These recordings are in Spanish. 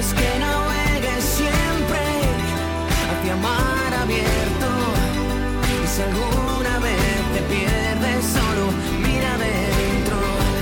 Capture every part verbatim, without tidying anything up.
Dios que navegue siempre hacia mar abierto. Y si alguna vez te pierdes, solo mira adentro.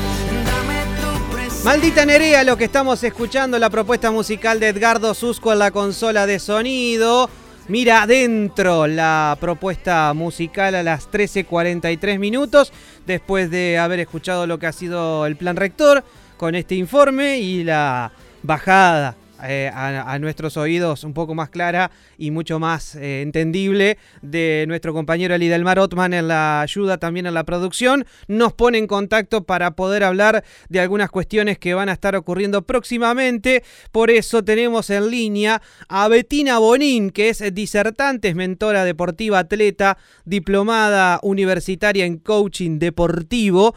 Dame tu presencia. Maldita Nerea, lo que estamos escuchando, la propuesta musical de Edgardo Susco en la consola de sonido. Mira adentro, la propuesta musical a las trece cuarenta y tres minutos, después de haber escuchado lo que ha sido el plan rector con este informe y la bajada eh, a, a nuestros oídos un poco más clara y mucho más eh, entendible de nuestro compañero Lidelmar Ottman en la ayuda también en la producción. Nos pone en contacto para poder hablar de algunas cuestiones que van a estar ocurriendo próximamente. Por eso tenemos en línea a Bettina Bonin, que es disertante, es mentora deportiva, atleta, diplomada universitaria en coaching deportivo,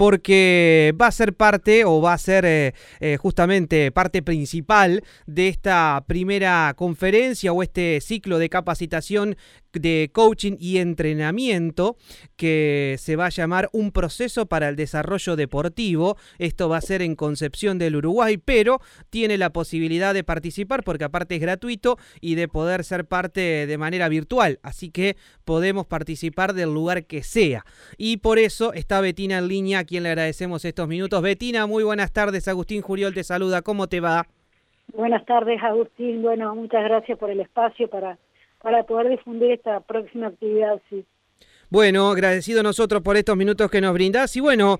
porque va a ser parte o va a ser eh, eh, justamente parte principal de esta primera conferencia o este ciclo de capacitación de coaching y entrenamiento que se va a llamar Un proceso para el desarrollo deportivo. Esto va a ser en Concepción del Uruguay, pero tiene la posibilidad de participar porque aparte es gratuito y de poder ser parte de manera virtual, así que podemos participar del lugar que sea. Y por eso está Bettina en línea, a quien le agradecemos estos minutos. Bettina, muy buenas tardes. Agustín Juriol te saluda. ¿Cómo te va? Buenas tardes, Agustín. Bueno, muchas gracias por el espacio para, para poder difundir esta próxima actividad, sí. Bueno, agradecido nosotros por estos minutos que nos brindás y bueno,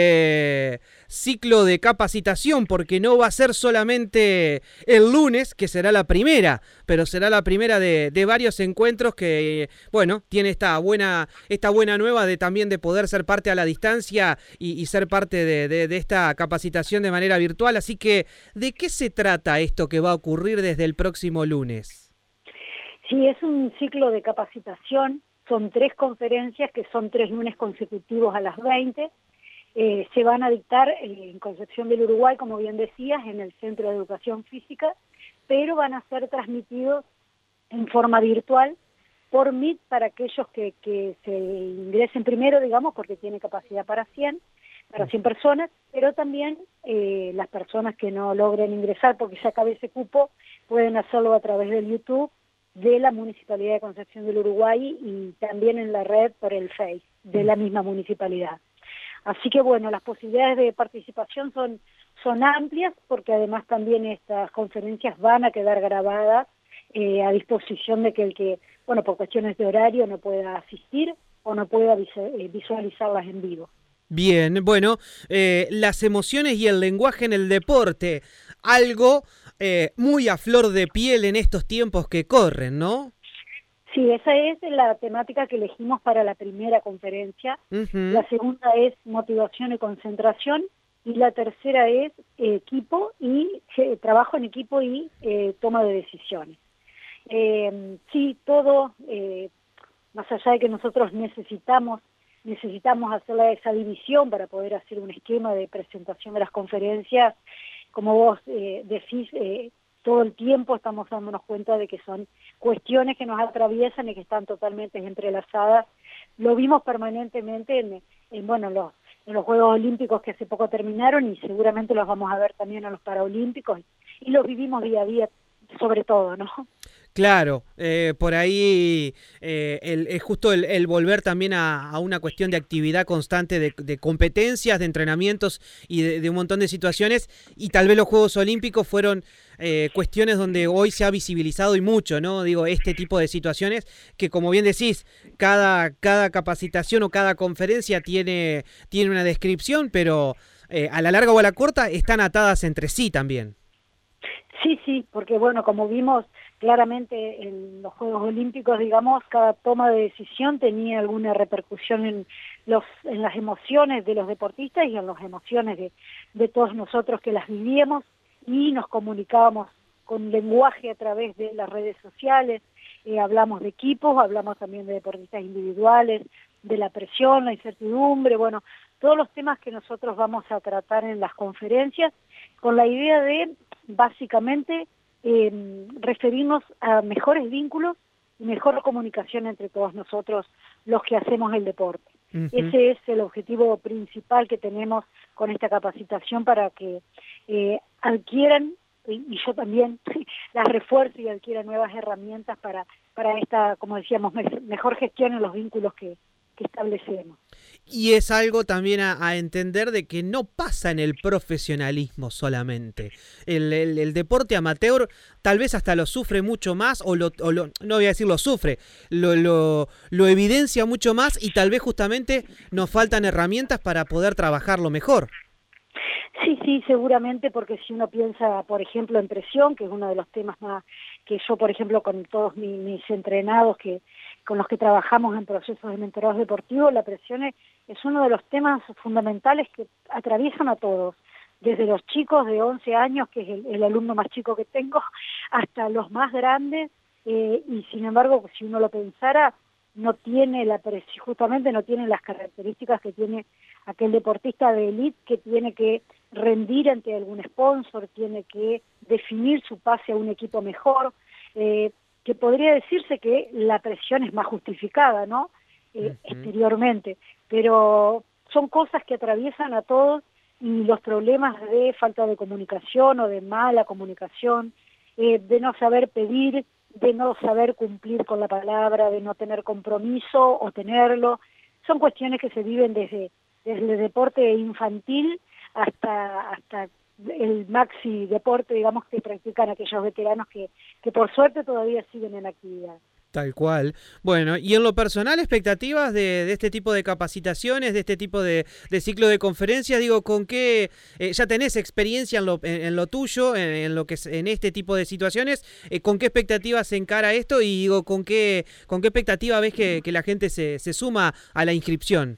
eh, ciclo de capacitación porque no va a ser solamente el lunes, que será la primera, pero será la primera de, de varios encuentros que, bueno, tiene esta buena, esta buena nueva de también de poder ser parte a la distancia y, y ser parte de, de, de esta capacitación de manera virtual. Así que, ¿de qué se trata esto que va a ocurrir desde el próximo lunes? Sí, es un ciclo de capacitación. Son tres conferencias que son tres lunes consecutivos a las veinte. Eh, se van a dictar eh, en Concepción del Uruguay, como bien decías, en el Centro de Educación Física, pero van a ser transmitidos en forma virtual por Meet para aquellos que, que se ingresen primero, digamos, porque tiene capacidad para cien, para cien personas, pero también eh, las personas que no logren ingresar porque se acabe ese cupo pueden hacerlo a través del YouTube de la Municipalidad de Concepción del Uruguay y también en la red por el Face de la misma municipalidad. Así que bueno, las posibilidades de participación son, son amplias porque además también estas conferencias van a quedar grabadas eh, a disposición de que el que, bueno, por cuestiones de horario no pueda asistir o no pueda visualizarlas en vivo. Bien, bueno, eh, las emociones y el lenguaje en el deporte, algo eh, muy a flor de piel en estos tiempos que corren, ¿no? Sí, esa es la temática que elegimos para la primera conferencia. Uh-huh. La segunda es motivación y concentración y la tercera es eh, equipo y eh, trabajo en equipo y eh, toma de decisiones. Eh, sí, todo, eh, más allá de que nosotros necesitamos necesitamos hacer esa división para poder hacer un esquema de presentación de las conferencias. Como vos eh, decís, eh, todo el tiempo estamos dándonos cuenta de que son cuestiones que nos atraviesan y que están totalmente entrelazadas. Lo vimos permanentemente en, en bueno, los, en los Juegos Olímpicos que hace poco terminaron y seguramente los vamos a ver también en los Paralímpicos y los vivimos día a día sobre todo, ¿no? Claro, eh, por ahí eh, el, es justo el, el volver también a, a una cuestión de actividad constante, de, de competencias, de entrenamientos y de, de un montón de situaciones, y tal vez los Juegos Olímpicos fueron eh, cuestiones donde hoy se ha visibilizado y mucho, ¿no? Digo, este tipo de situaciones que, como bien decís, cada, cada capacitación o cada conferencia tiene, tiene una descripción, pero eh, a la larga o a la corta están atadas entre sí también. Sí, sí, porque bueno, como vimos claramente en los Juegos Olímpicos, digamos, cada toma de decisión tenía alguna repercusión en los en las emociones de los deportistas y en las emociones de, de todos nosotros que las vivíamos y nos comunicábamos con lenguaje a través de las redes sociales, eh, hablamos de equipos, hablamos también de deportistas individuales, de la presión, la incertidumbre, bueno, todos los temas que nosotros vamos a tratar en las conferencias con la idea de, básicamente, eh, referirnos a mejores vínculos y mejor comunicación entre todos nosotros, los que hacemos el deporte. Uh-huh. Ese es el objetivo principal que tenemos con esta capacitación para que eh, adquieran y, y yo también las refuerzo y adquiera nuevas herramientas para, para esta, como decíamos, me, mejor gestión en los vínculos que, que establecemos. Y es algo también a, a entender de que no pasa en el profesionalismo solamente. El, el, el deporte amateur tal vez hasta lo sufre mucho más, o, lo, o lo, no voy a decir lo sufre, lo, lo, lo evidencia mucho más y tal vez justamente nos faltan herramientas para poder trabajarlo mejor. Sí, sí, seguramente, porque si uno piensa, por ejemplo, en presión, que es uno de los temas más que yo, por ejemplo, con todos mis, mis entrenados que con los que trabajamos en procesos de mentorado deportivo, la presión es, es uno de los temas fundamentales que atraviesan a todos, desde los chicos de once años, que es el, el alumno más chico que tengo, hasta los más grandes, eh, y sin embargo, si uno lo pensara, no tiene la presión, justamente no tiene las características que tiene aquel deportista de élite que tiene que rendir ante algún sponsor, tiene que definir su pase a un equipo mejor, eh, que podría decirse que la presión es más justificada, ¿no? Eh, uh-huh. Exteriormente, pero son cosas que atraviesan a todos, y los problemas de falta de comunicación o de mala comunicación, eh, de no saber pedir, de no saber cumplir con la palabra, de no tener compromiso o tenerlo, son cuestiones que se viven desde, desde el deporte infantil hasta hasta el maxi deporte, digamos, que practican aquellos veteranos que, que por suerte todavía siguen en actividad. Tal cual. Bueno, y en lo personal, expectativas de, de este tipo de capacitaciones, de este tipo de, de ciclo de conferencias, digo, ¿con qué eh, ya tenés experiencia en lo, en, en lo tuyo, en, en lo que es, en este tipo de situaciones? Eh, ¿Con qué expectativas se encara esto? Y digo, ¿con qué con qué expectativa ves que, que la gente se, se suma a la inscripción?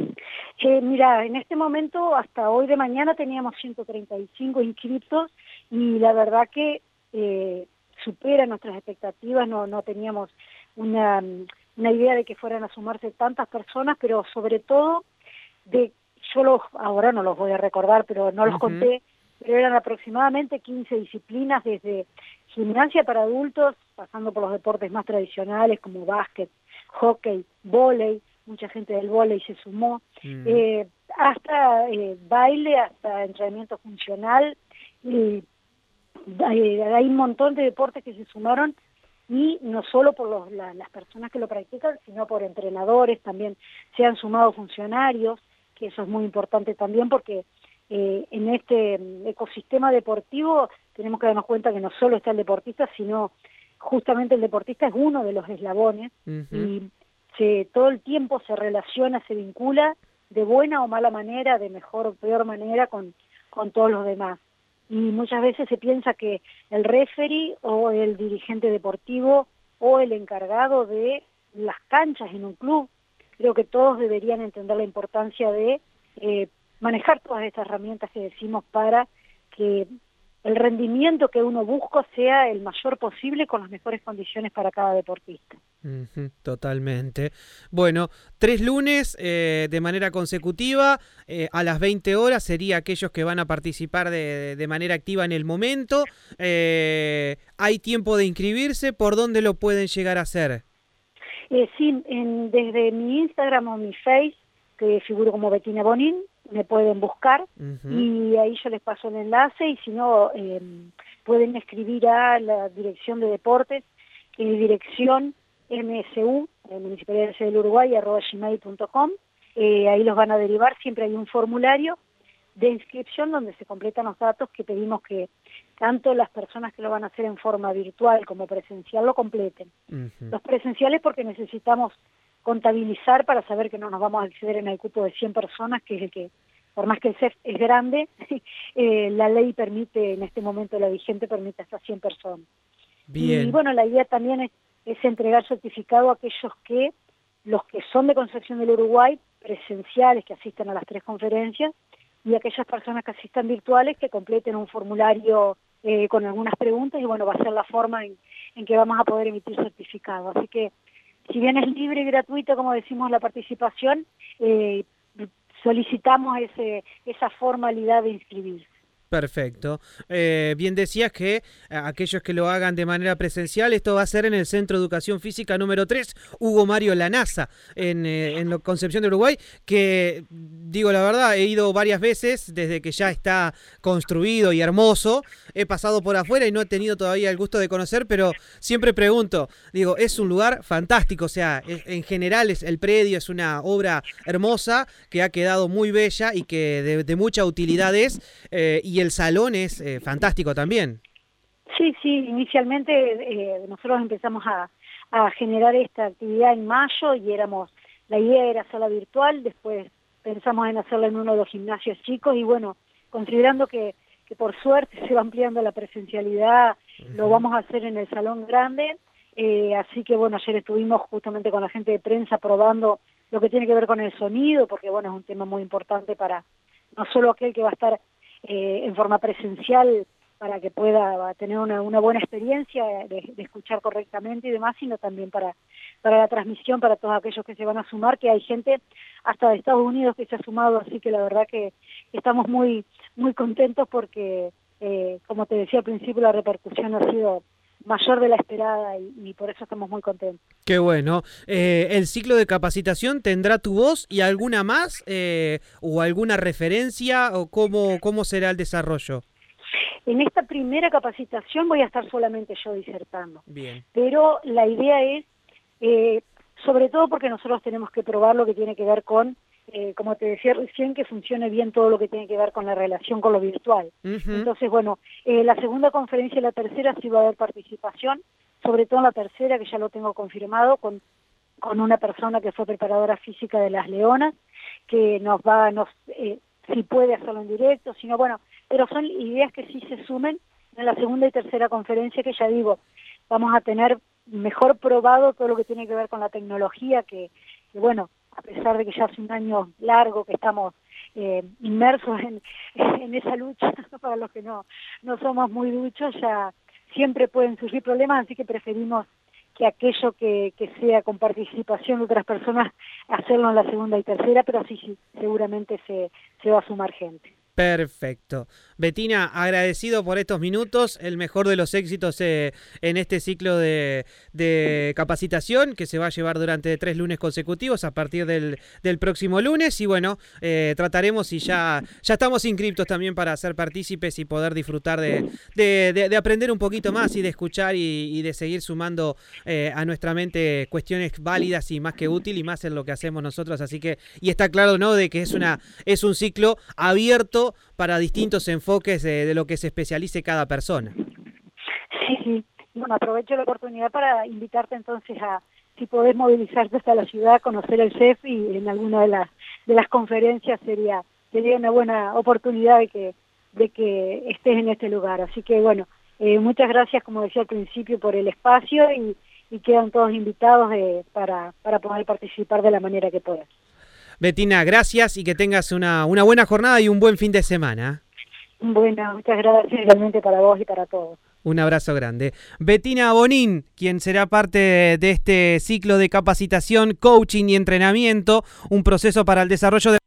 Eh, mira, en este momento, hasta hoy de mañana teníamos ciento treinta y cinco inscritos, y la verdad que eh, supera nuestras expectativas. No, no teníamos una, una idea de que fueran a sumarse tantas personas, pero sobre todo, de yo los, ahora no los voy a recordar, pero no los uh-huh. conté, pero eran aproximadamente quince disciplinas, desde gimnasia para adultos, pasando por los deportes más tradicionales como básquet, hockey, vóley, mucha gente del vóley se sumó, mm. eh, hasta eh, baile, hasta entrenamiento funcional, eh, hay, hay un montón de deportes que se sumaron, y no solo por los, la, las personas que lo practican, sino por entrenadores, también se han sumado funcionarios, que eso es muy importante también, porque eh, en este ecosistema deportivo tenemos que darnos cuenta que no solo está el deportista, sino justamente el deportista es uno de los eslabones, uh-huh. y Se, todo el tiempo se relaciona, se vincula de buena o mala manera, de mejor o peor manera con, con todos los demás. Y muchas veces se piensa que el referee o el dirigente deportivo o el encargado de las canchas en un club, creo que todos deberían entender la importancia de eh, manejar todas estas herramientas que decimos para que el rendimiento que uno busca sea el mayor posible con las mejores condiciones para cada deportista. Uh-huh, totalmente. Bueno, tres lunes eh, de manera consecutiva, eh, a las veinte horas, sería aquellos que van a participar de, de manera activa en el momento. Eh, ¿Hay tiempo de inscribirse? ¿Por dónde lo pueden llegar a hacer? Eh, sí, en, desde mi Instagram o mi Face, que figuro como Bettina Bonin, me pueden buscar, uh-huh. y ahí yo les paso el enlace, y si no, eh, pueden escribir a la Dirección de Deportes, que es dirección M S U, eh, Municipalidad del Uruguay, arroba gmail punto com, eh, ahí los van a derivar. Siempre hay un formulario de inscripción donde se completan los datos que pedimos que tanto las personas que lo van a hacer en forma virtual como presencial lo completen. Uh-huh. Los presenciales porque necesitamos contabilizar para saber que no nos vamos a acceder en el cupo de cien personas, que es el que, por más que el C E F es grande, eh, la ley permite, en este momento la vigente permite hasta cien personas. Bien. Y bueno, la idea también es, es entregar certificado a aquellos que, los que son de Concepción del Uruguay, presenciales, que asistan a las tres conferencias, y aquellas personas que asistan virtuales, que completen un formulario eh, con algunas preguntas, y bueno, va a ser la forma en, en que vamos a poder emitir certificado. Así que, si bien es libre y gratuito, como decimos, la participación, eh, solicitamos ese, esa formalidad de inscribirse. Perfecto. Eh, bien decías que eh, aquellos que lo hagan de manera presencial, esto va a ser en el Centro de Educación Física número tres, Hugo Mario Lanaza, en, eh, en Concepción de Uruguay, que, digo la verdad, he ido varias veces desde que ya está construido y hermoso. He pasado por afuera y no he tenido todavía el gusto de conocer, pero siempre pregunto, digo, es un lugar fantástico, o sea, es, en general es, el predio es una obra hermosa que ha quedado muy bella y que de, de mucha utilidad es, eh, y el salón es eh, fantástico también. Sí, sí, inicialmente eh, nosotros empezamos a, a generar esta actividad en mayo y éramos, la idea era hacerla virtual, después pensamos en hacerla en uno de los gimnasios chicos y bueno, considerando que, que por suerte se va ampliando la presencialidad, uh-huh. Lo vamos a hacer en el salón grande, eh, así que bueno, ayer estuvimos justamente con la gente de prensa probando lo que tiene que ver con el sonido, porque bueno, es un tema muy importante para no solo aquel que va a estar Eh, en forma presencial para que pueda tener una, una buena experiencia de, de escuchar correctamente y demás, sino también para, para la transmisión, para todos aquellos que se van a sumar, que hay gente hasta de Estados Unidos que se ha sumado, así que la verdad que estamos muy, muy contentos porque, eh, como te decía al principio, la repercusión ha sido mayor de la esperada y, y por eso estamos muy contentos. Qué bueno. Eh, ¿El ciclo de capacitación tendrá tu voz y alguna más eh, o alguna referencia o cómo, cómo será el desarrollo? En esta primera capacitación voy a estar solamente yo disertando. Bien. Pero la idea es, eh, sobre todo porque nosotros tenemos que probar lo que tiene que ver con, eh, como te decía recién, que funcione bien todo lo que tiene que ver con la relación con lo virtual. Uh-huh. Entonces, bueno, eh, la segunda conferencia y la tercera sí va a haber participación, sobre todo en la tercera, que ya lo tengo confirmado, con, con una persona que fue preparadora física de Las Leonas, que nos va, nos eh, si puede hacerlo en directo, sino bueno, pero son ideas que sí se sumen en la segunda y tercera conferencia, que ya digo, vamos a tener mejor probado todo lo que tiene que ver con la tecnología, que, que bueno, a pesar de que ya hace un año largo que estamos eh, inmersos en, en esa lucha, para los que no, no somos muy duchos, ya siempre pueden surgir problemas, así que preferimos que aquello que, que sea con participación de otras personas, hacerlo en la segunda y tercera, pero sí, sí, seguramente se, se va a sumar gente. Perfecto. Betina, agradecido por estos minutos, el mejor de los éxitos eh, en este ciclo de, de capacitación que se va a llevar durante tres lunes consecutivos a partir del, del próximo lunes y bueno, eh, trataremos y ya, ya estamos inscriptos también para ser partícipes y poder disfrutar de, de, de, de aprender un poquito más y de escuchar y, y de seguir sumando eh, a nuestra mente cuestiones válidas y más que útil y más en lo que hacemos nosotros, así que, y está claro, ¿no?, de que es una es un ciclo abierto para distintos enfoques de, de lo que se especialice cada persona. Sí, sí. Bueno, aprovecho la oportunidad para invitarte entonces a, si podés movilizarte hasta la ciudad, conocer el C E F y en alguna de las de las conferencias sería sería una buena oportunidad de que de que estés en este lugar. Así que bueno, eh, muchas gracias, como decía al principio, por el espacio y, y quedan todos invitados eh, para, para poder participar de la manera que puedas. Betina, gracias y que tengas una, una buena jornada y un buen fin de semana. Bueno, muchas gracias igualmente para vos y para todos. Un abrazo grande. Betina Bonín, quien será parte de este ciclo de capacitación, coaching y entrenamiento, un proceso para el desarrollo de